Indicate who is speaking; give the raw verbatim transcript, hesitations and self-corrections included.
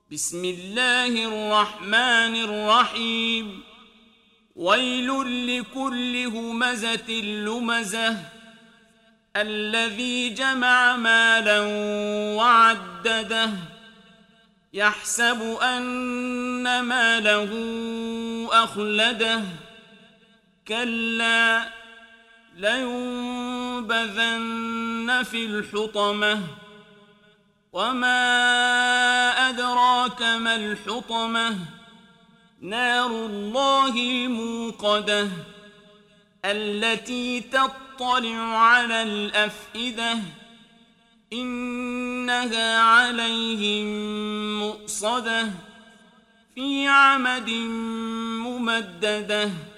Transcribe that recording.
Speaker 1: بسم الله الرحمن الرحيم ويل لكل همزة لمزة الذي جمع مالا وعدده يحسب أن ماله أخلده كلا لينبذن في الحطمة وما أدراك ما الحطمة نار الله الموقدة التي تطلع على الأفئدة إنها عليهم مؤصدة في عمد ممددة.